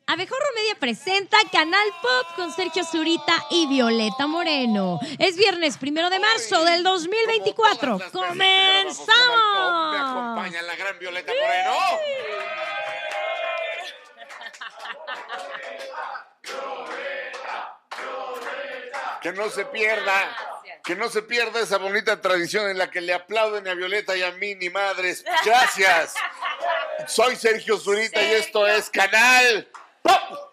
Abejorro Media presenta Canal Pop con Sergio Zurita y Violeta Moreno. Es viernes 1 de marzo del 2024. ¡Comenzamos! Me acompaña la gran Violeta Moreno. Que no se pierda. Que no se pierda esa bonita tradición en la que le aplauden a Violeta y a mí, ni madres. Gracias. Soy Sergio Zurita y esto es Canal Pop.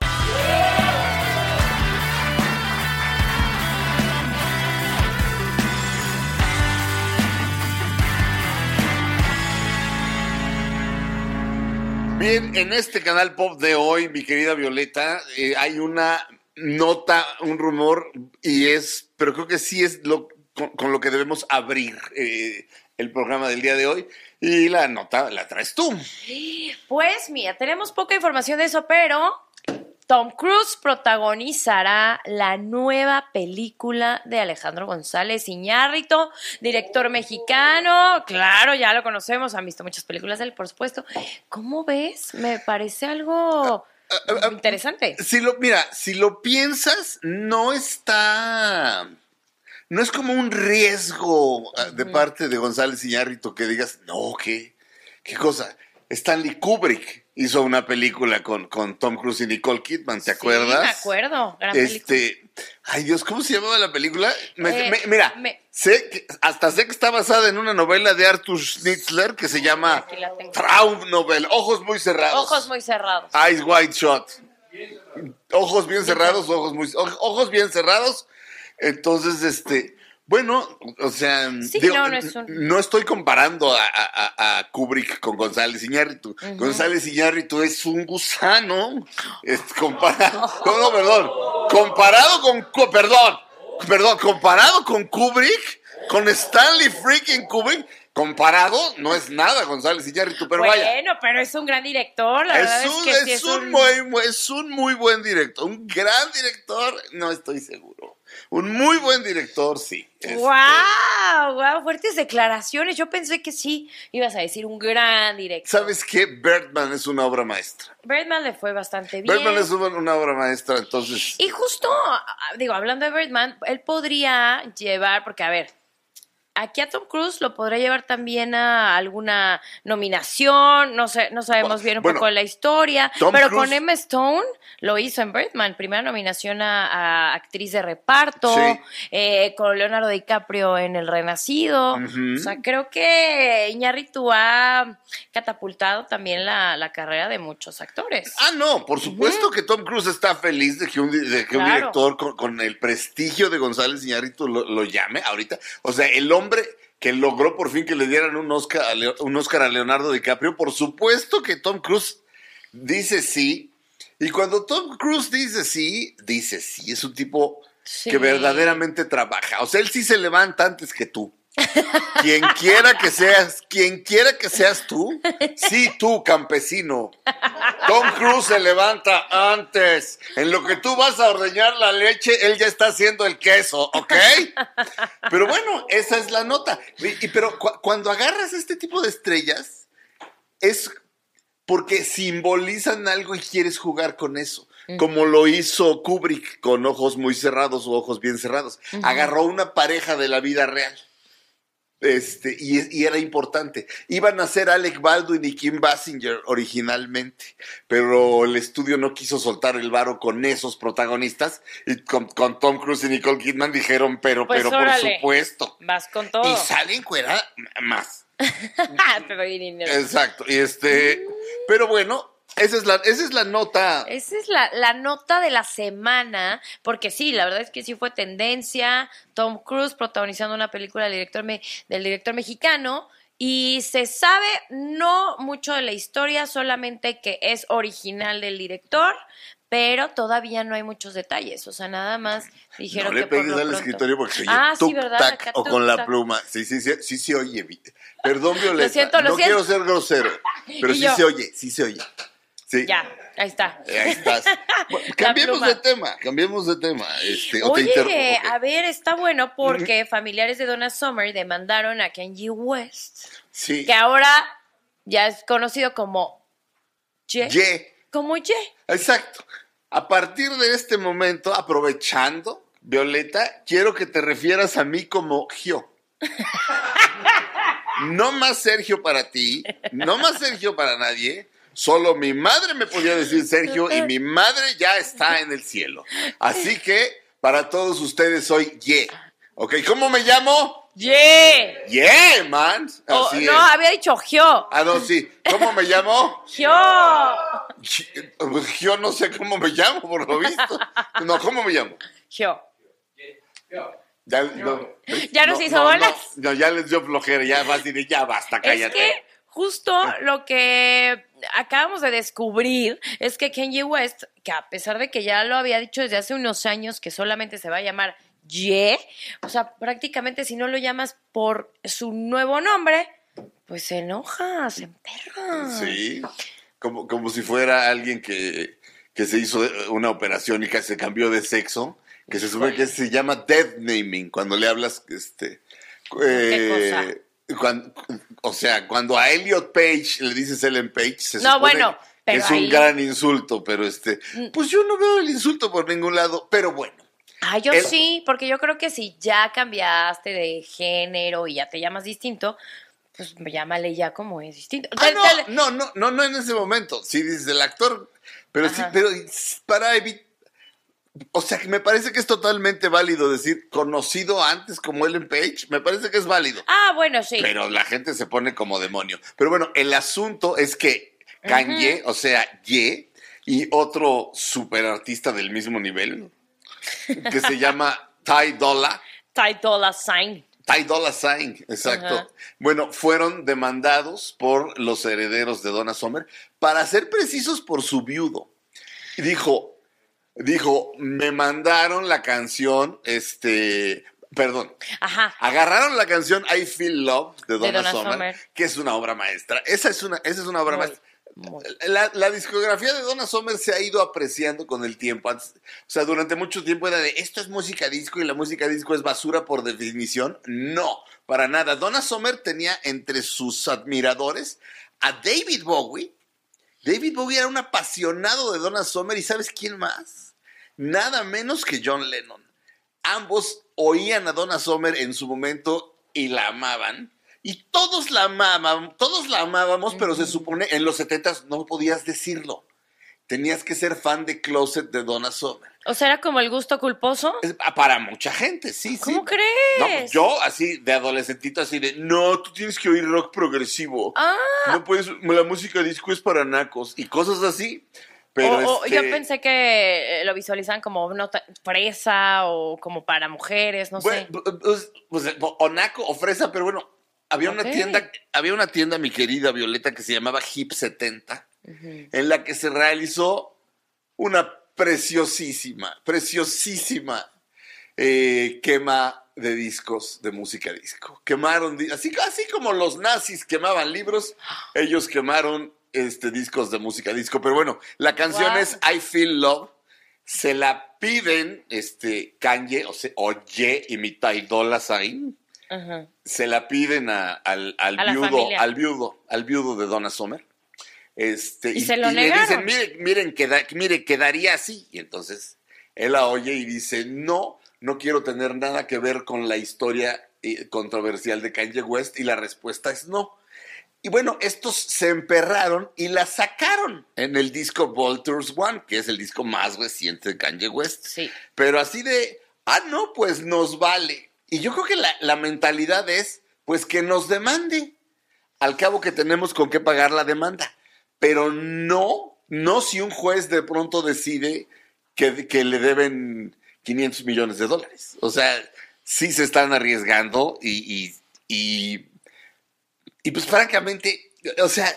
Bien, en este Canal Pop de hoy, mi querida Violeta, hay una nota, un rumor, pero creo que sí es con lo que debemos abrir el programa del día de hoy. Y la nota la traes tú. Pues mira, tenemos poca información de eso, pero Tom Cruise protagonizará la nueva película de Alejandro González Iñárritu, director mexicano. Claro, ya lo conocemos, han visto muchas películas de él, por supuesto. ¿Cómo ves? Me parece algo interesante. Si lo piensas, no es como un riesgo de parte de González Iñárritu que digas, no, ¿qué cosa? Stanley Kubrick hizo una película con Tom Cruise y Nicole Kidman, ¿te acuerdas? Sí, me acuerdo, gran película. Ay Dios, ¿cómo se llamaba la película? Sé que está basada en una novela de Arthur Schnitzler que se llama Traumnovel, Ojos muy cerrados. Ojos muy cerrados. Eyes Wide Shut. Ojos bien cerrados, ojos bien cerrados. Entonces, bueno, o sea, sí, no estoy comparando a Kubrick con González Iñárritu. Uh-huh. González Iñárritu es un gusano. Comparado con Kubrick, con Stanley freaking Kubrick, comparado no es nada González Iñárritu, pero vaya. Bueno, pero es un gran director, la verdad es que sí es un muy buen director, un gran director, no estoy seguro. Un muy buen director, sí. ¡Wow! Fuertes declaraciones. Yo pensé que sí ibas a decir un gran director. ¿Sabes qué? Birdman es una obra maestra. Birdman le fue bastante bien. Birdman es una obra maestra, entonces. Y justo, hablando de Birdman, él podría llevar, porque a ver, aquí a Tom Cruise lo podría llevar también a alguna nominación, no sabemos bien un poco la historia, pero Cruise, con Emma Stone lo hizo en Birdman, primera nominación a actriz de reparto, sí. Con Leonardo DiCaprio en El Renacido, o sea, creo que Iñárritu ha catapultado también la carrera de muchos actores. No, por supuesto que Tom Cruise está feliz de que un director con el prestigio de González Iñárritu lo llame ahorita, o sea, el hombre que logró por fin que le dieran un Oscar a Leonardo DiCaprio, por supuesto que Tom Cruise dice sí, y cuando Tom Cruise dice sí, es un tipo que verdaderamente trabaja, o sea, él sí se levanta antes que tú. Quien quiera que seas tú, sí, tú, campesino. Tom Cruise se levanta antes. En lo que tú vas a ordeñar la leche, él ya está haciendo el queso, ¿ok? Pero bueno, esa es la nota. Pero cuando agarras este tipo de estrellas, es porque simbolizan algo y quieres jugar con eso. Como lo hizo Kubrick con Ojos muy cerrados o Ojos bien cerrados. Agarró una pareja de la vida real. Y era importante. Iban a ser Alec Baldwin y Kim Basinger originalmente, pero el estudio no quiso soltar el varo con esos protagonistas, y con Tom Cruise y Nicole Kidman dijeron, pero por supuesto. Vas con todo. Y salen fuera más. Exacto. Pero bueno, esa es la nota. Esa es la nota de la semana, porque sí, la verdad es que sí fue tendencia. Tom Cruise protagonizando una película del director mexicano, y se sabe no mucho de la historia, solamente que es original del director, pero todavía no hay muchos detalles, o sea, nada más dijeron que por lo pronto. No le pegues al escritorio porque se oye tic-tac o con la pluma. Sí se oye. Perdón, Violeta, lo siento. Quiero ser grosero, pero sí se oye. Sí. Ya, ahí está. Ahí estás. Bueno, cambiemos de tema. Oye, a ver, está bueno porque familiares de Donna Summer demandaron a Kanye West. Sí. Que ahora ya es conocido como Ye. Como Ye. Exacto. A partir de este momento, aprovechando, Violeta, quiero que te refieras a mí como Gio. No más Sergio para ti, no más Sergio para nadie. Solo mi madre me podía decir Sergio y mi madre ya está en el cielo. Así que para todos ustedes soy Ye. ¿Ok? ¿Cómo me llamo? Ye. Ye, man. Así no, es. había dicho Gio. Ah, no, sí. ¿Cómo me llamo? Gio. Yo no sé cómo me llamo, por lo visto. No, ¿cómo me llamo? Gio. Ya, ¿Ya nos hizo bolas? No, ya les dio flojera, ya basta, cállate. Es que justo lo que acabamos de descubrir es que Kanye West, que a pesar de que ya lo había dicho desde hace unos años que solamente se va a llamar Ye, o sea, prácticamente si no lo llamas por su nuevo nombre, pues se enoja, se emperra. Sí, como si fuera alguien que se hizo una operación y que se cambió de sexo, que se supone que se llama death naming, cuando le hablas, ¿Qué cosa? Cuando a Elliot Page le dices Ellen Page, se No, supone bueno, que pero es ahí... un gran insulto, pero pues yo no veo el insulto por ningún lado, pero bueno. Ah, yo sí, porque yo creo que si ya cambiaste de género y ya te llamas distinto, pues llámale ya como es distinto. No en ese momento. Sí, dices el actor, pero Ajá. sí, pero para evitar. O sea, que me parece que es totalmente válido decir conocido antes como Ellen Page. Me parece que es válido. Ah, bueno, sí. Pero la gente se pone como demonio. Pero bueno, el asunto es que Kanye, o sea, Ye, y otro superartista del mismo nivel, que se llama Ty Dolla. Ty Dolla $ign. Ty Dolla $ign, exacto. Ajá. Bueno, fueron demandados por los herederos de Donna Summer, para ser precisos, por su viudo. Dijo, me mandaron la canción, perdón. Ajá. Agarraron la canción I Feel Love de Donna Summer, Summer, que es una obra maestra. Esa es una obra maestra. Muy. La discografía de Donna Summer se ha ido apreciando con el tiempo. O sea, durante mucho tiempo era de esto es música disco y la música disco es basura por definición. No, para nada. Donna Summer tenía entre sus admiradores a David Bowie. David Bowie era un apasionado de Donna Summer, y ¿sabes quién más? Nada menos que John Lennon. Ambos oían a Donna Summer en su momento y la amaban. Y todos la amábamos, pero se supone en los 70s no podías decirlo. Tenías que ser fan de closet de Donna Summer. O sea, era como el gusto culposo. Para mucha gente, sí. ¿Cómo crees? No, pues yo así, de adolescentito, así de, no, tú tienes que oír rock progresivo. Ah. No puedes, la música disco es para nacos y cosas así. Pero yo pensé que lo visualizaban como fresa o como para mujeres, no sé. Pues, o naco o fresa, pero bueno, había una tienda, mi querida Violeta, que se llamaba Hip 70, en la que se realizó una preciosísima quema de discos de música disco. Quemaron, así como los nazis quemaban libros, ellos quemaron discos de música disco. Pero bueno, la canción es I Feel Love. Se la piden Kanye o Ye y mi Ty Dolla $ign. Ajá. Se la piden al viudo de Donna Summer. Y se lo negaron. Le dicen, mire, quedaría así. Y entonces él la oye y dice, no quiero tener nada que ver con la historia controversial de Kanye West. Y la respuesta es no. Y bueno, estos se emperraron y la sacaron en el disco Vultures One, que es el disco más reciente de Kanye West. Sí. Pero así de, no, pues nos vale. Y yo creo que la mentalidad es, pues que nos demande. Al cabo que tenemos con qué pagar la demanda. Pero no si un juez de pronto decide que le deben $500 millones. O sea, sí se están arriesgando y pues francamente, o sea,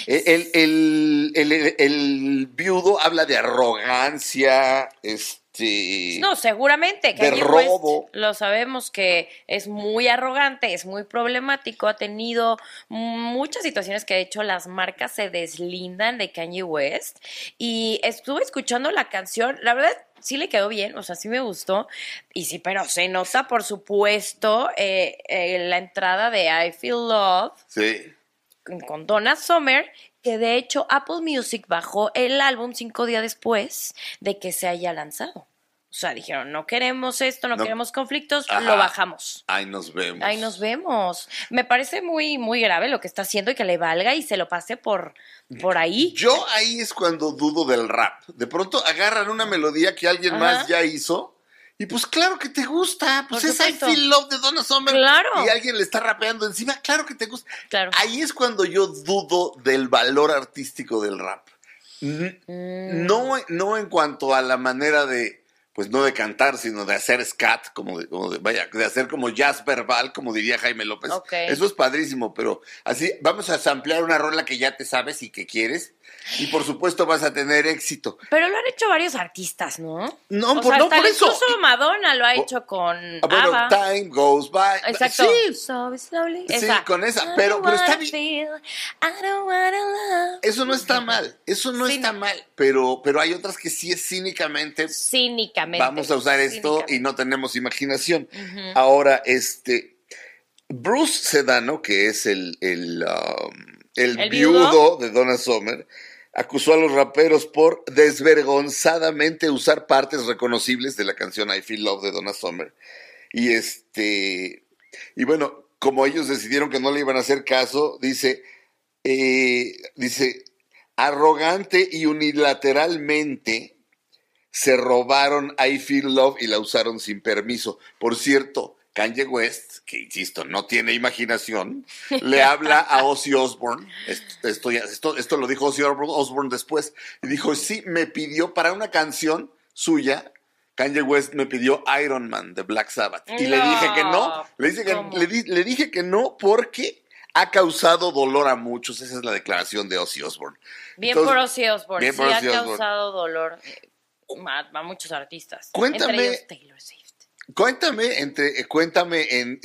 el viudo habla de arrogancia, No, seguramente. de robo. West, lo sabemos que es muy arrogante, es muy problemático, ha tenido muchas situaciones que de hecho las marcas se deslindan de Kanye West. Y estuve escuchando la canción, la verdad sí le quedó bien, o sea, sí me gustó. Y sí, pero se nota, por supuesto, la entrada de I Feel Love. Sí. Con Donna Summer, que de hecho Apple Music bajó el álbum 5 días después de que se haya lanzado. O sea, dijeron, no queremos esto, no queremos conflictos, lo bajamos. Ahí nos vemos. Ahí nos vemos. Me parece muy, muy grave lo que está haciendo y que le valga y se lo pase por ahí. Yo ahí es cuando dudo del rap. De pronto agarran una melodía que alguien más ya hizo y pues claro que te gusta. Pues es I Feel Love de Donna Summer. Claro. Y alguien le está rapeando encima. Claro que te gusta. Claro. Ahí es cuando yo dudo del valor artístico del rap. No en cuanto a la manera de... Pues no de cantar, sino de hacer scat, de hacer como jazz verbal, como diría Jaime López. Okay. Eso es padrísimo, pero así vamos a samplear una rola que ya te sabes y que quieres, y por supuesto vas a tener éxito. Pero lo han hecho varios artistas, ¿no? No, o sea, no por eso. Incluso Madonna lo ha hecho con ABBA. Time Goes By. Exacto. Sí, So slowly. Sí, con esa, pero está bien. Eso no está mal, está mal, pero hay otras que sí es cínicamente. Vamos a usar esto y no tenemos imaginación. Ahora, Bruce Sedano, que es el viudo de Donna Summer, acusó a los raperos por desvergonzadamente usar partes reconocibles de la canción I Feel Love de Donna Summer. Y bueno, como ellos decidieron que no le iban a hacer caso, dice, arrogante y unilateralmente se robaron I Feel Love y la usaron sin permiso. Por cierto, Kanye West, que insisto, no tiene imaginación, le habla a Ozzy Osbourne. Esto lo dijo Ozzy Osbourne después. Y dijo, sí, me pidió para una canción suya, Kanye West me pidió Iron Man de Black Sabbath. Y le dije que no. Le dije que no porque ha causado dolor a muchos. Esa es la declaración de Ozzy Osbourne. Por Ozzy Osbourne. Sí, ha causado dolor a muchos artistas. Cuéntame, entre ellos Taylor Swift. Cuéntame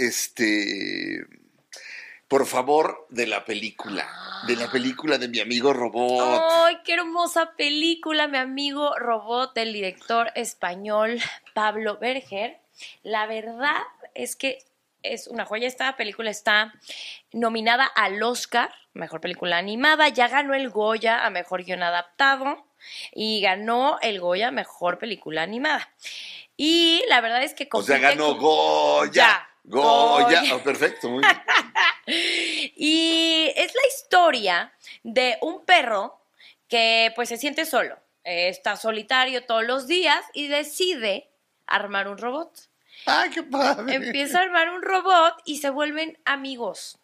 por favor, de la película de Mi Amigo Robot. ¡Ay, qué hermosa película! Mi Amigo Robot, del director español Pablo Berger. La verdad es que es una joya. Esta película está nominada al Oscar, Mejor Película Animada, ya ganó el Goya a Mejor Guión Adaptado y ganó el Goya a Mejor Película Animada. Y la verdad es que... O sea, ganó Goya. Oh, perfecto, muy bien. Y es la historia de un perro que pues se siente solo, está solitario todos los días y decide armar un robot. ¡Ay, qué padre! Empieza a armar un robot y se vuelven amigos.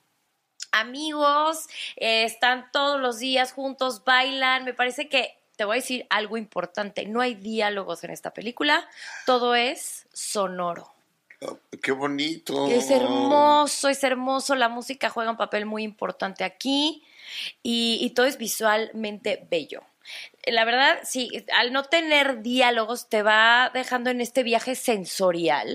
Están todos los días juntos, bailan. Me parece que, te voy a decir algo importante, no hay diálogos en esta película, todo es sonoro. Oh, ¡qué bonito! Es hermoso, la música juega un papel muy importante aquí y todo es visualmente bello. La verdad, sí, al no tener diálogos te va dejando en este viaje sensorial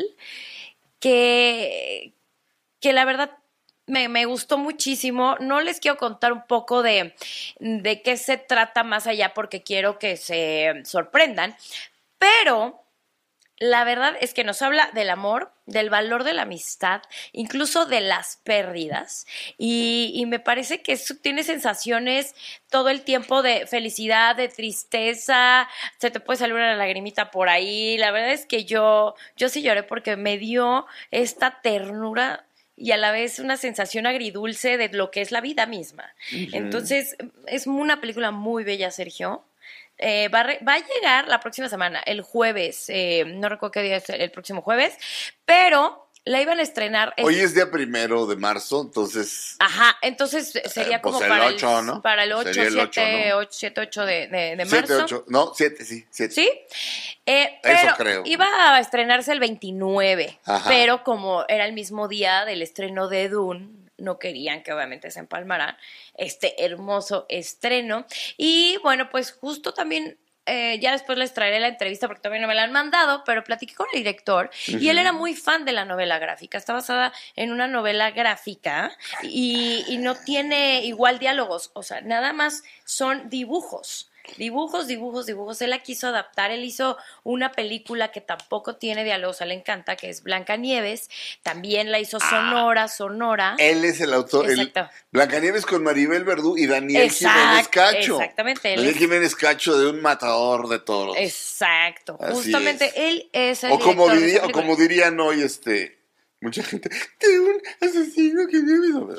que la verdad me gustó muchísimo. No les quiero contar un poco de qué se trata más allá porque quiero que se sorprendan, pero la verdad es que nos habla del amor, del valor de la amistad, incluso de las pérdidas. Y me parece que eso tiene sensaciones todo el tiempo de felicidad, de tristeza. Se te puede salir una lagrimita por ahí. La verdad es que yo sí lloré porque me dio esta ternura y a la vez una sensación agridulce de lo que es la vida misma. Uh-huh. Entonces, es una película muy bella, Sergio. Va a llegar la próxima semana, el jueves, no recuerdo qué día es el próximo jueves, pero la iban a estrenar. Hoy es día 1 de marzo, entonces. Ajá, entonces sería como pues para el 8, ¿no? Para el 8, 7, 8 de marzo. 7, 8, no, 7, sí, 7. ¿Sí? Pero eso creo. Iba a estrenarse el 29, ajá, pero como era el mismo día del estreno de Dune, no querían que obviamente se empalmara este hermoso estreno. Y bueno, pues justo también, ya después les traeré la entrevista porque todavía no me la han mandado, pero platiqué con el director y él era muy fan de la novela gráfica. Está basada en una novela gráfica y no tiene igual diálogos, o sea, nada más son dibujos. Dibujos. Él la quiso adaptar. Él hizo una película que tampoco tiene diálogos, a él le encanta, que es Blancanieves. También la hizo Sonora. Él es el autor. Exacto. Blancanieves con Maribel Verdú y Daniel Jiménez Cacho. Exactamente. Daniel Jiménez Cacho de Un matador de toros. Exacto. Así Justamente es. Él es el o como director de esa o película. como dirían hoy mucha gente, de un asesino que vive.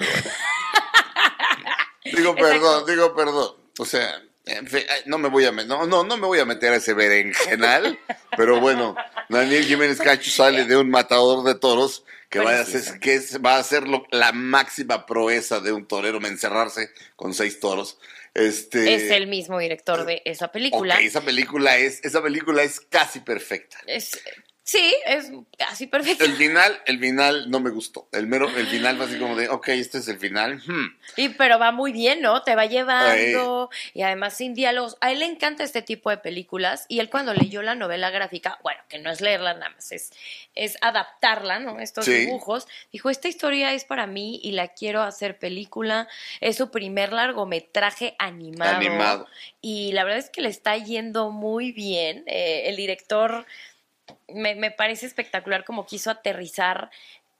Digo perdón. O sea, en fin, no me voy a meter a ese berenjenal, pero bueno, Daniel Jiménez Cacho sale de Un matador de toros que va a ser la máxima proeza de un torero, encerrarse con 6 toros. Es el mismo director de esa película. Okay, esa película es casi perfecta. Sí, es casi perfecto. El final no me gustó. El final fue así como de, ok, este es el final. Pero va muy bien, ¿no? Te va llevando y además sin diálogos. A él le encanta este tipo de películas y él cuando leyó la novela gráfica, bueno, que no es leerla nada más, es adaptarla, ¿no? Estos dibujos. Dijo, esta historia es para mí y la quiero hacer película. Es su primer largometraje animado. Y la verdad es que le está yendo muy bien. El director... Me parece espectacular como quiso aterrizar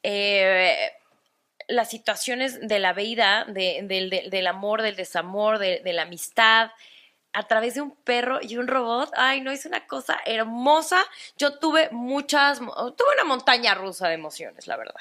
las situaciones de la vida, del amor, del desamor, de la amistad, a través de un perro y un robot. Ay, no, es una cosa hermosa. Yo tuve una montaña rusa de emociones, la verdad.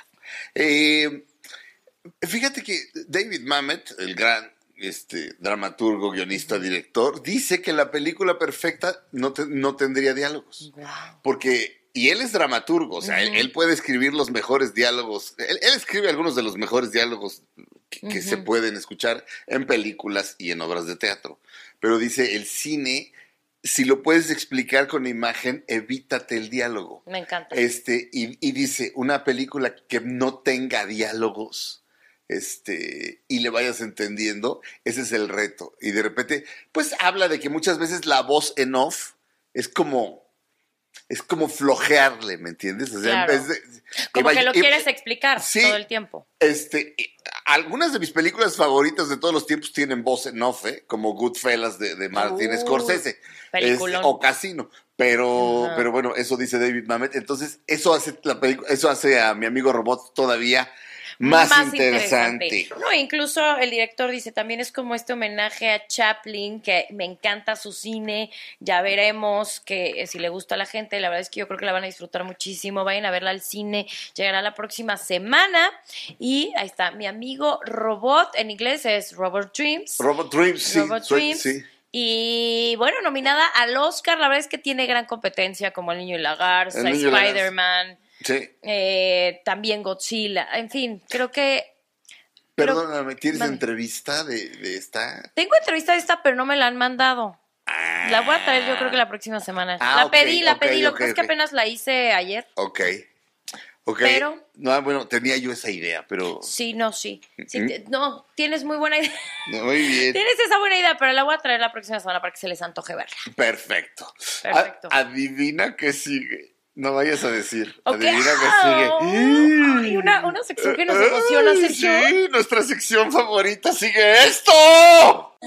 Fíjate que David Mamet, el gran dramaturgo, guionista, director, dice que la película perfecta no tendría diálogos. Wow. Y él es dramaturgo, o sea, él puede escribir los mejores diálogos. Él escribe algunos de los mejores diálogos que se pueden escuchar en películas y en obras de teatro. Pero dice, el cine, si lo puedes explicar con imagen, evítate el diálogo. Me encanta. Y dice, una película que no tenga diálogos, y le vayas entendiendo, ese es el reto. Y de repente, pues habla de que muchas veces la voz en off es como flojearle, ¿me entiendes? O sea, claro. Como que lo quieres explicar todo el tiempo. Algunas de mis películas favoritas de todos los tiempos tienen voz en off, como Goodfellas de Martin Scorsese. O Casino. Pero bueno, eso dice David Mamet. Entonces, eso hace a Mi amigo Robot todavía más interesante. No, incluso el director dice, también es como este homenaje a Chaplin, que me encanta su cine, ya veremos que si le gusta a la gente, la verdad es que yo creo que la van a disfrutar muchísimo, vayan a verla al cine, llegará la próxima semana, y ahí está, Mi amigo Robot, en inglés es Robot Dreams. Robot Dreams, sí. Y bueno, nominada al Oscar, la verdad es que tiene gran competencia, como El Niño y la Garza, Spider-Man. Sí. También Godzilla, en fin, creo que... Perdóname, ¿tienes entrevista de esta? Tengo entrevista de esta, pero no me la han mandado. La voy a traer yo creo que la próxima semana. La pedí, lo que pasa es que apenas la hice ayer. Ok. Pero... No, bueno, tenía yo esa idea, pero... Sí, no, tienes muy buena idea. Muy bien. Tienes esa buena idea, pero la voy a traer la próxima semana para que se les antoje verla. Perfecto. Adivina qué sigue. No vayas a decir. Okay. Adivina que sigue. Hay una sección que nos emociona, Sergio. Sí, nuestra sección favorita sigue esto.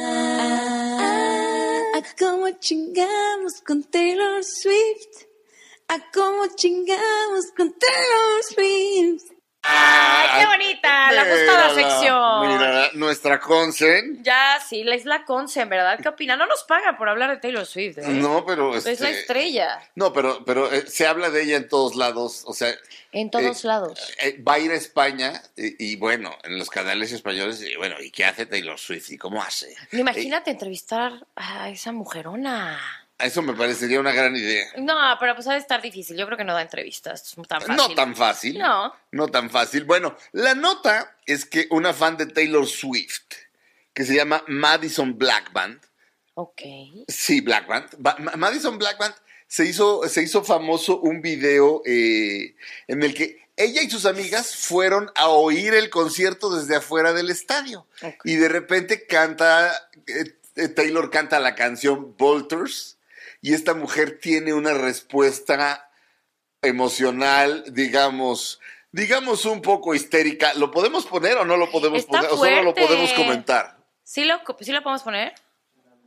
¿Cómo chingamos con Taylor Swift? ¿Cómo chingamos con Taylor Swift? ¡Ay, qué bonita! La gustada sección. Mira, nuestra Consen. Ya, sí, es la Consen, ¿verdad? ¿Qué opina? No nos pagan por hablar de Taylor Swift, ¿eh? No, pero... Es la estrella. No, pero se habla de ella en todos lados, o sea... En todos lados. Va a ir a España y bueno, en los canales españoles, ¿y qué hace Taylor Swift? ¿Y cómo hace? Imagínate entrevistar a esa mujerona. Eso me parecería una gran idea. No, pero pues ha de estar difícil. Yo creo que no da entrevistas tan fácil. No tan fácil. No tan fácil. Bueno, la nota es que una fan de Taylor Swift, que se llama Madison Blackband. Ok. Sí, Blackband. Madison Blackband se hizo famoso un video en el que ella y sus amigas fueron a oír el concierto desde afuera del estadio. Okay. Y de repente Taylor canta la canción Vultures. Y esta mujer tiene una respuesta emocional, digamos un poco histérica. ¿Lo podemos poner o no lo podemos poner? Fuerte. ¿O solo lo podemos comentar? ¿Sí lo podemos poner?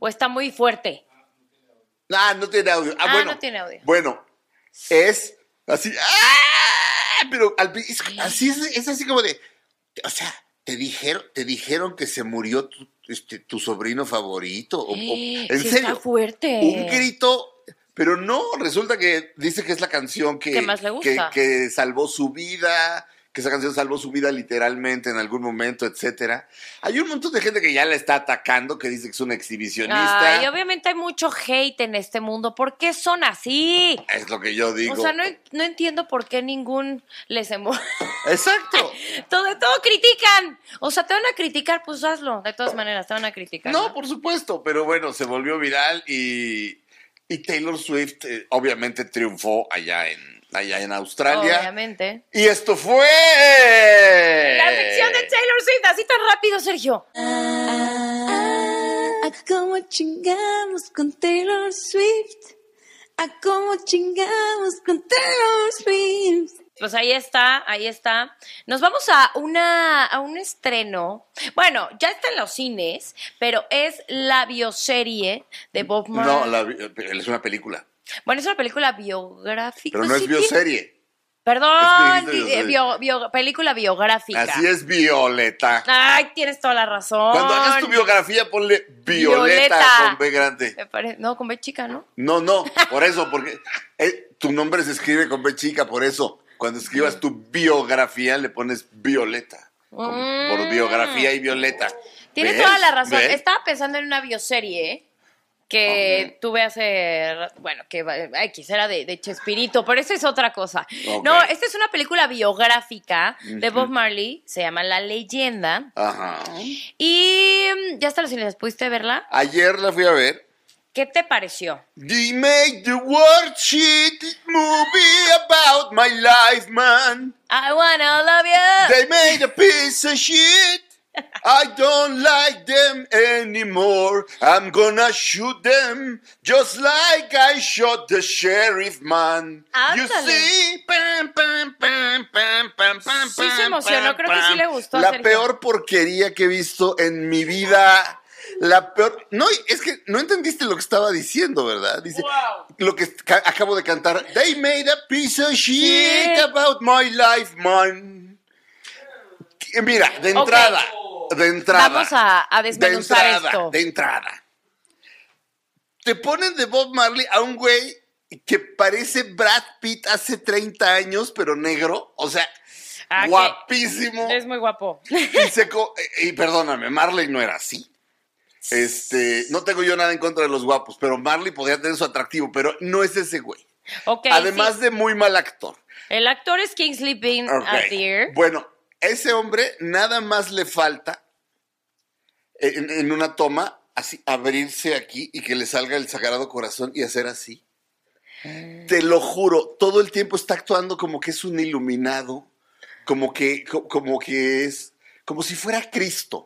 ¿O está muy fuerte? No tiene audio. Bueno. No tiene audio. Bueno, es así. Pero así es así como de. O sea, te dijeron que se murió tu sobrino favorito. ¿En sí serio? Está fuerte. Un grito. Pero no, resulta que dice que es la canción que más le gusta. Que salvó su vida, que esa canción salvó su vida literalmente en algún momento, etcétera. Hay un montón de gente que ya la está atacando, que dice que es una exhibicionista. Y obviamente hay mucho hate en este mundo. ¿Por qué son así? Es lo que yo digo. O sea, no entiendo por qué ningún les Exacto. todo critican. O sea, te van a criticar, pues hazlo. De todas maneras, te van a criticar. No, por supuesto, pero bueno, se volvió viral y Taylor Swift obviamente triunfó allá en Australia. Obviamente. Y esto fue La sección de Taylor Swift, así tan rápido, Sergio. ¿Cómo chingamos con Taylor Swift? ¿Cómo chingamos con Taylor Swift? Pues ahí está. Nos vamos a un estreno. Bueno, ya está en los cines, pero es la bioserie de Bob Marley. No, es una película. Bueno, es una película biográfica. Pero no es bioserie. Perdón, película biográfica. Así es, Violeta. Ay, tienes toda la razón. Cuando hagas tu biografía, ponle Violeta con B grande. Me parece, no, con B chica, ¿no? No, por eso, porque tu nombre se escribe con B chica, por eso. Cuando escribas tu biografía, le pones Violeta. Por biografía y Violeta. Tienes toda la razón. Estaba pensando en una bioserie que tuve hace, bueno, que X era de Chespirito, pero esa es otra cosa. Okay. No, esta es una película biográfica de Bob Marley, se llama La Leyenda. Ajá. Y ya está, si les pudiste verla. Ayer la fui a ver. ¿Qué te pareció? They made the world shit movie about my life, man. I wanna love you. They made a piece of shit. I don't like them anymore. I'm gonna shoot them just like I shot the sheriff, man. Ándale. You see? Sí se emocionó, creo que sí le gustó. La peor porquería que he visto en mi vida. La peor. No, es que no entendiste lo que estaba diciendo, ¿verdad? Dice lo que acabo de cantar. They made a piece of shit about my life, man. Mira, de entrada. Vamos a desmenuzar esto. De entrada. Te ponen de Bob Marley a un güey que parece Brad Pitt hace 30 años, pero negro. O sea, guapísimo. Es muy guapo. Y perdóname, Marley no era así. No tengo yo nada en contra de los guapos, pero Marley podría tener su atractivo, pero no es ese güey. Además de muy mal actor. El actor es Kingsley Ben-Adir. Bueno, ese hombre nada más le falta en una toma así abrirse aquí y que le salga el Sagrado Corazón y hacer así. Te lo juro, todo el tiempo está actuando como que es un iluminado, como que es como si fuera Cristo.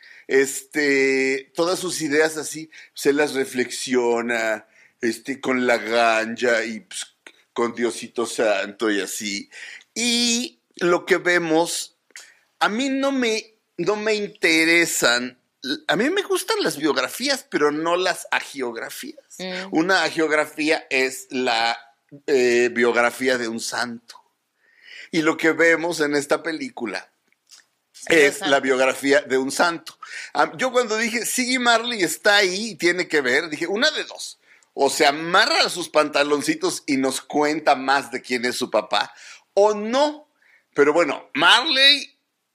Todas sus ideas así se las reflexiona con la ganja y pues, con Diosito Santo y así. Y lo que vemos, a mí no me interesan. A mí me gustan las biografías, pero no las agiografías. Una agiografía es la biografía de un santo. Y lo que vemos en esta película es la biografía de un santo. Yo cuando dije, Ziggy Marley está ahí y tiene que ver, dije, una de dos. O se amarra sus pantaloncitos y nos cuenta más de quién es su papá, o no. Pero bueno, Marley,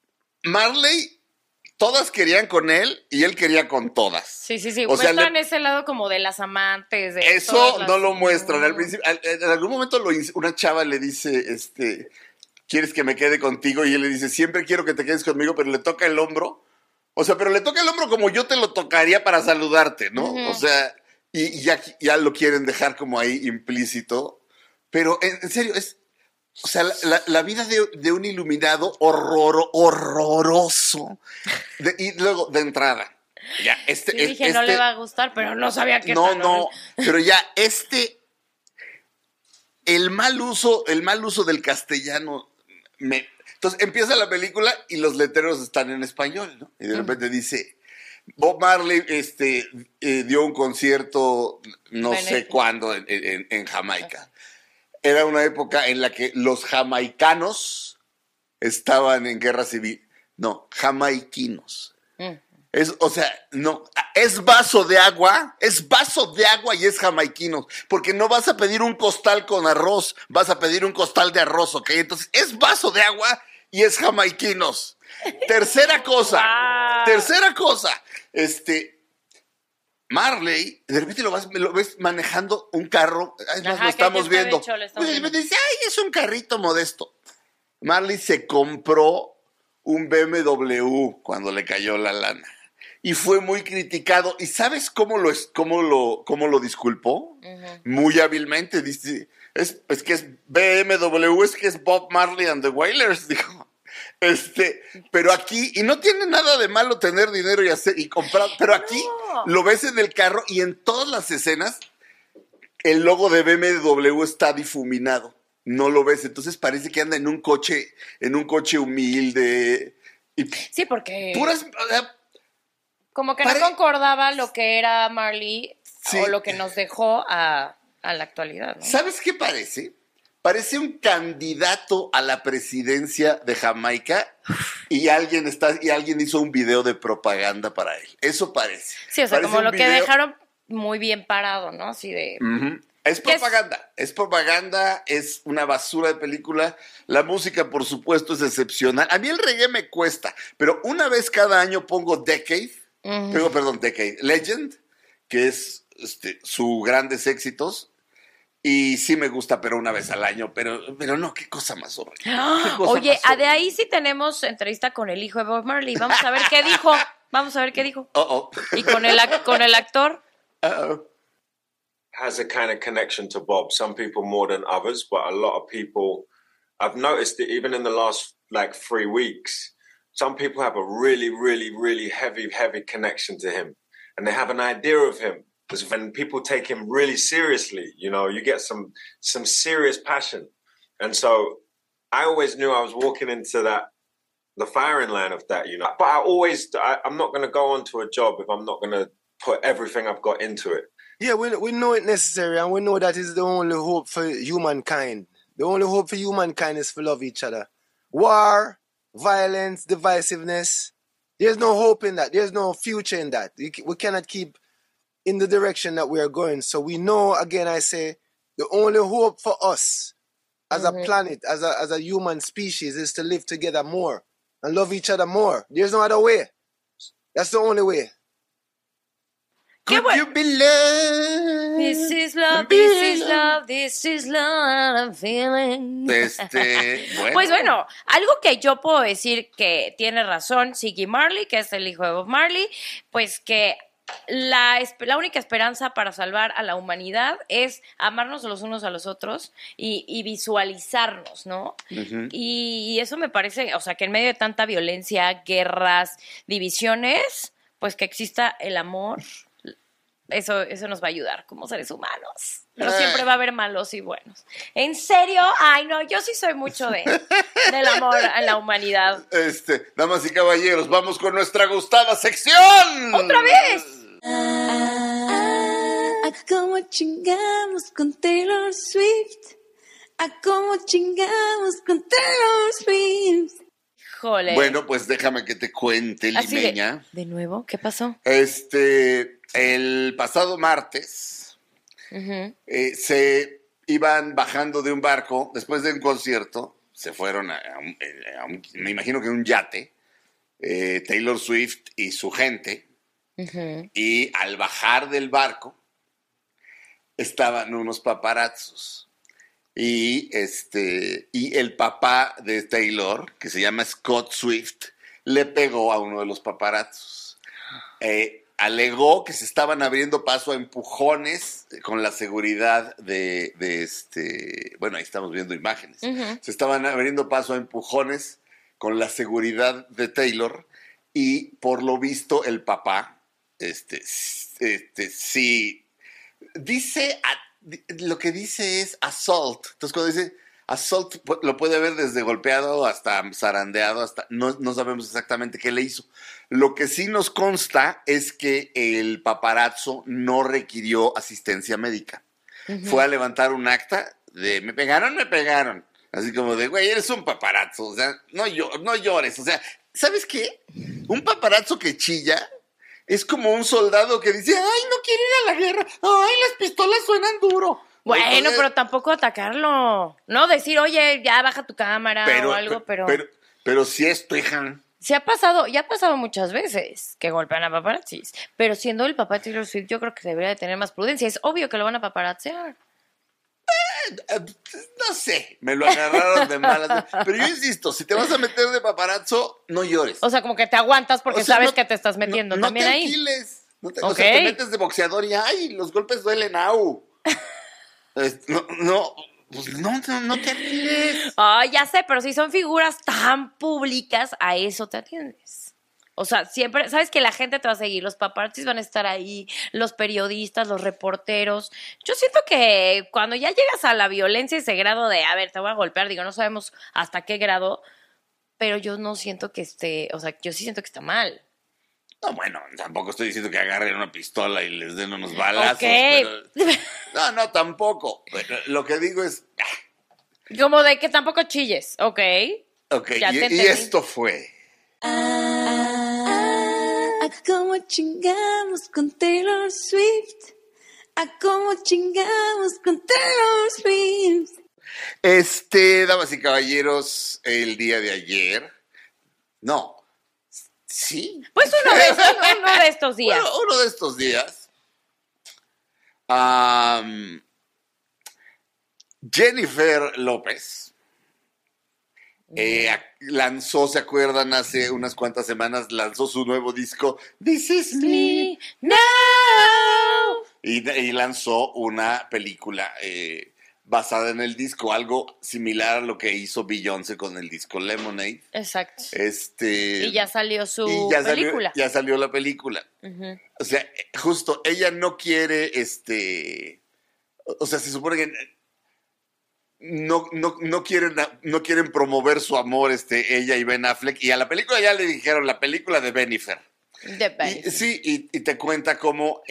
todas querían con él y él quería con todas. Sí. Muestran ese lado como de las amantes. Eso no lo muestran. Al principio, en algún momento una chava le dice, ¿quieres que me quede contigo? Y él le dice, siempre quiero que te quedes conmigo, pero le toca el hombro. O sea, pero le toca el hombro como yo te lo tocaría para saludarte, ¿no? O sea, y ya lo quieren dejar como ahí implícito. Pero en serio, o sea, la vida de un iluminado horroroso. Y luego, de entrada. Ya, dije, no le va a gustar, pero no sabía que No, pero ya el mal uso del castellano. Entonces empieza la película y los letreros están en español, ¿no? Y de repente dice, Bob Marley dio un concierto no sé cuándo en Jamaica. Era una época en la que los jamaicanos estaban en guerra civil. No, jamaiquinos. Es vaso de agua y es jamaiquinos, porque no vas a pedir un costal con arroz, vas a pedir un costal de arroz, ¿ok? Entonces, es vaso de agua y es jamaiquinos. Tercera cosa, Marley, de repente lo ves manejando un carro, lo estamos viendo. Y me dice, ay, es un carrito modesto. Marley se compró un BMW cuando le cayó la lana. Y fue muy criticado. ¿Y sabes cómo lo disculpó? Uh-huh. Muy hábilmente. Dice, es que es BMW, es que es Bob Marley and the Wailers, dijo. Pero aquí, y no tiene nada de malo tener dinero y comprar, pero aquí lo ves en el carro y en todas las escenas el logo de BMW está difuminado. No lo ves, entonces parece que anda en un coche humilde. Sí, porque puras, como que no concordaba lo que era Marley o lo que nos dejó a la actualidad, ¿no? ¿Sabes qué parece? Parece un candidato a la presidencia de Jamaica y alguien hizo un video de propaganda para él. Eso parece. Sí, o sea, como lo que dejaron muy bien parado, ¿no? Así de... Uh-huh. Es propaganda, es una basura de película. La música, por supuesto, es excepcional. A mí el reggae me cuesta, pero una vez cada año pongo Decade, Legend, que es sus grandes éxitos. Y sí me gusta, pero una vez al año, pero no, qué cosa más horrible. Oye, de ahí sí tenemos entrevista con el hijo de Bob Marley. Vamos a ver qué dijo. Uh-oh. Y con el actor. Uh-oh. Has a kind of connection to Bob. Some people more than others, but a lot of people, I've noticed it even in the last 3 weeks, some people have a really, really, really heavy connection to him. And they have an idea of him. Because when people take him really seriously, you get some serious passion. And so I always knew I was walking into the firing line of that, But I'm not going to go on to a job if I'm not going to put everything I've got into it. Yeah, we know it's necessary, and we know that is the only hope for humankind. The only hope for humankind is to love each other. War, violence, divisiveness, there's no hope in that. There's no future in that. We cannot keep in the direction that we are going. So we know, again, I say, the only hope for us as a planet, as a human species, is to live together more and love each other more. There's no other way. That's the only way. Could you be loved? This is love, this is love, this is love I'm feeling. Bueno. Pues bueno, algo que yo puedo decir que tiene razón Ziggy Marley, que es el hijo de Bob Marley, pues que la única esperanza para salvar a la humanidad es amarnos los unos a los otros y visualizarnos, ¿no? Uh-huh. Y eso me parece, o sea, que en medio de tanta violencia, guerras, divisiones, pues que exista el amor. Eso nos va a ayudar como seres humanos. Pero siempre va a haber malos y buenos. ¿En serio? Ay, no, yo sí soy mucho del amor a la humanidad. Damas y caballeros, vamos con nuestra gustada sección. ¡Otra vez! Cómo chingamos con Taylor Swift. Cómo chingamos con Taylor Swift. Jole. Bueno, pues déjame que te cuente, Limeña. ¿De nuevo? ¿Qué pasó? El pasado martes uh-huh. Se iban bajando de un barco después de un concierto, se fueron a me imagino que un yate, Taylor Swift y su gente, uh-huh. Y al bajar del barco estaban unos paparazzos y el papá de Taylor, que se llama Scott Swift, le pegó a uno de los paparazzos. Alegó que se estaban abriendo paso a empujones con la seguridad bueno, ahí estamos viendo imágenes. Uh-huh. Se estaban abriendo paso a empujones con la seguridad de Taylor y por lo visto el papá, sí, dice, lo que dice es assault. Entonces cuando dice Assault lo puede haber desde golpeado hasta zarandeado, hasta no sabemos exactamente qué le hizo. Lo que sí nos consta es que el paparazzo no requirió asistencia médica. Fue a levantar un acta de me pegaron. Así como de, güey, eres un paparazzo, o sea, no llores. O sea, ¿sabes qué? Un paparazzo que chilla es como un soldado que dice, ay, no quiero ir a la guerra, ay, las pistolas suenan duro. Bueno, Entonces, pero tampoco atacarlo. No decir, oye, ya baja tu cámara o algo, pero... Pero si esto, hija. Ya ha pasado muchas veces que golpean a paparazzis. Pero siendo el papá de Taylor Swift, yo creo que debería de tener más prudencia. Es obvio que lo van a paparazziar. No sé, me lo agarraron de malas. Pero yo insisto, si te vas a meter de paparazzo, no llores. O sea, como que te aguantas porque sabes que te estás metiendo también ahí. No te alquiles. O sea, te metes de boxeador y ¡ay! Los golpes duelen, ¡au! Pues no te alquiles. Ya sé, pero si son figuras tan públicas, a eso te atiendes. O sea, siempre, sabes que la gente te va a seguir, los paparazzis van a estar ahí, los periodistas, los reporteros. Yo siento que cuando ya llegas a la violencia, ese grado de, a ver, te voy a golpear, digo, no sabemos hasta qué grado, pero yo no siento que o sea, yo sí siento que está mal. No, bueno, tampoco estoy diciendo que agarren una pistola y les den unos balazos. Okay. Pero, no, tampoco. Lo que digo es... Como de que tampoco chilles, ok. Ok, y esto fue... ¿Cómo chingamos con Taylor Swift? ¿Cómo chingamos con Taylor Swift? Damas y caballeros, el día de ayer... No... Sí. Pues uno de estos días. Bueno, uno de estos días. Jennifer López lanzó, ¿se acuerdan? Hace unas cuantas semanas lanzó su nuevo disco This Is Me Now. Y lanzó una película basada en el disco, algo similar a lo que hizo Beyoncé con el disco Lemonade. Exacto. Y ya salió película. Ya salió la película. Uh-huh. O sea, justo, ella no quiere, o sea, se supone que no quieren promover su amor, ella y Ben Affleck, y a la película ya le dijeron, la película de Bennifer. Y te cuenta cómo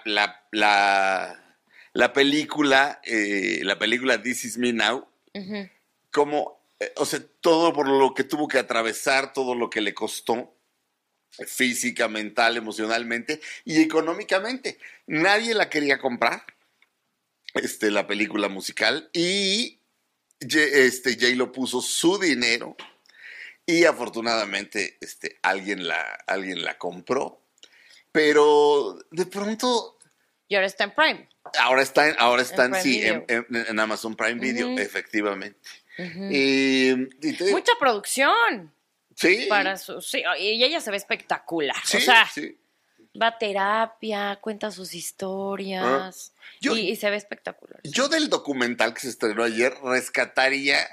la película This Is Me Now, uh-huh. Como, o sea, todo por lo que tuvo que atravesar, todo lo que le costó física, mental, emocionalmente y económicamente. Nadie la quería comprar, la película musical, y J-Lo puso su dinero y afortunadamente alguien la compró, pero de pronto... Y ahora está en Prime. Ahora están sí, en Amazon Prime Video, uh-huh. Efectivamente. Uh-huh. Mucha producción. Sí. Y ella se ve espectacular. Sí, o sea, sí. Va a terapia, cuenta sus historias y se ve espectacular. Yo del documental que se estrenó ayer rescataría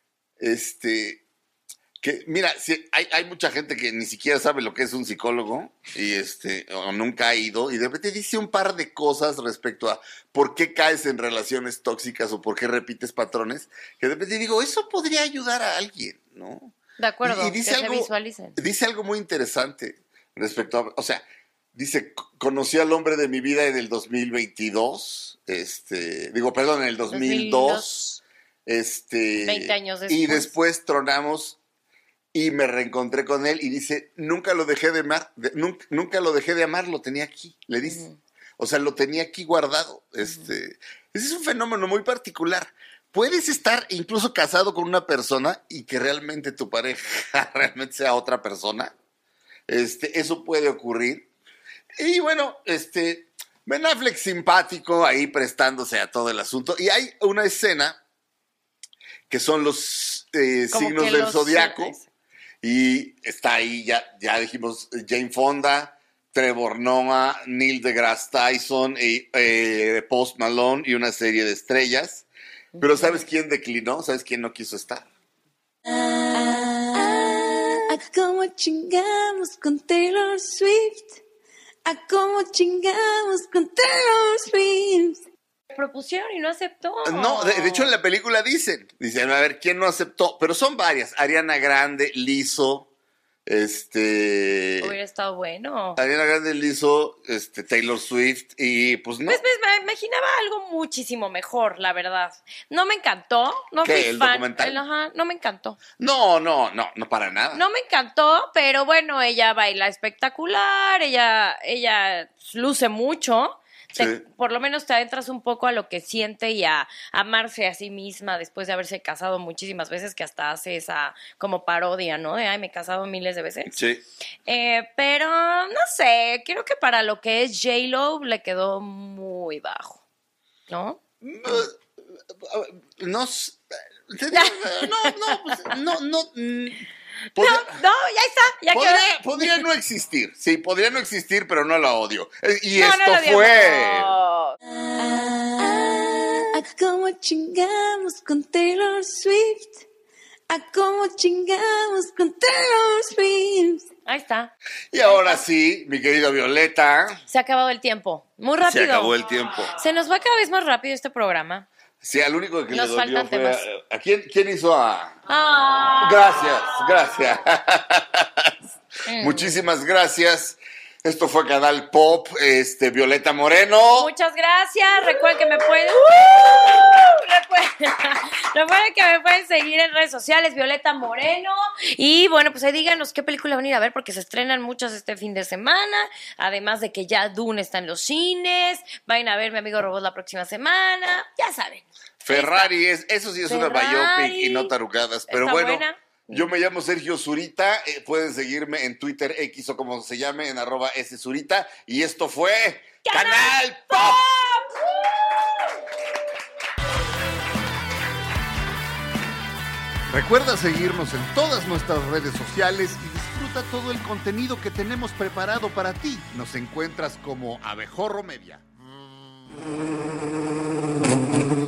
que, mira, hay mucha gente que ni siquiera sabe lo que es un psicólogo y o nunca ha ido y de repente dice un par de cosas respecto a por qué caes en relaciones tóxicas o por qué repites patrones, que de repente digo, eso podría ayudar a alguien, ¿no? De acuerdo, y dice se visualicen. Dice algo muy interesante respecto a, o sea, dice, conocí al hombre de mi vida en el 2022, en el 2002. 20 años después. Y después tronamos y me reencontré con él y dice, nunca lo dejé de amar, lo tenía aquí, le dice. Uh-huh. O sea, lo tenía aquí guardado. Uh-huh. Ese es un fenómeno muy particular. Puedes estar incluso casado con una persona y que realmente tu pareja realmente sea otra persona. Eso puede ocurrir. Y bueno, Ben Affleck simpático ahí prestándose a todo el asunto. Y hay una escena que son los signos del zodiaco. Y está ahí, ya dijimos, Jane Fonda, Trevor Noah, Neil deGrasse Tyson, Post Malone y una serie de estrellas. Pero ¿sabes quién declinó? ¿Sabes quién no quiso estar? ¿Cómo chingamos con Taylor Swift? ¿Cómo chingamos con Taylor Swift? Propusieron y no aceptó. No, de hecho en la película dicen, a ver, ¿quién no aceptó? Pero son varias, Ariana Grande, Lizzo, Hubiera estado bueno. Ariana Grande, Lizzo, Taylor Swift y pues no. Pues me imaginaba algo muchísimo mejor, la verdad. No me encantó, no ¿Qué, fui el fan. documental? Ajá, no me encantó. No, para nada. No me encantó, pero bueno, ella baila espectacular, ella luce mucho. Sí. Por lo menos te adentras un poco a lo que siente y a amarse a sí misma después de haberse casado muchísimas veces, que hasta hace esa como parodia, ¿no? De, ay, me he casado miles de veces. Sí. Pero, no sé, creo que para lo que es J-Lo le quedó muy bajo, ¿no? No. No, ya está, ya quedó. Podría no existir, sí, podría no existir, pero no la odio. Y No, esto no lo odiamos. fue... Como chingamos con Taylor Swift. Como chingamos con Taylor Swift. Ahí está. Y ahora sí, mi querida Violeta. Se ha acabado el tiempo. Muy rápido. Se acabó el tiempo. Se nos va cada vez más rápido este programa. Sí, al único que Nos le dolió faltan fue temas. ¿a quién hizo a...? Ah. Gracias. Muchísimas gracias. Esto fue Canal Pop, Violeta Moreno. Muchas gracias. Recuerden que me pueden... Recuerden que me pueden seguir en redes sociales, Violeta Moreno. Y bueno, pues ahí díganos qué película van a ir a ver, porque se estrenan muchas este fin de semana. Además de que ya Dune está en los cines. Vayan a ver Mi Amigo Robot la próxima semana. Ya saben. Ferrari, eso sí es una biopic y no tarugadas. Pero Está bueno, buena. yo me llamo Sergio Zurita. Pueden seguirme en Twitter X o como se llame, en @szurita. Y esto fue Canal Pop. Recuerda seguirnos en todas nuestras redes sociales y disfruta todo el contenido que tenemos preparado para ti. Nos encuentras como Abejorro Media.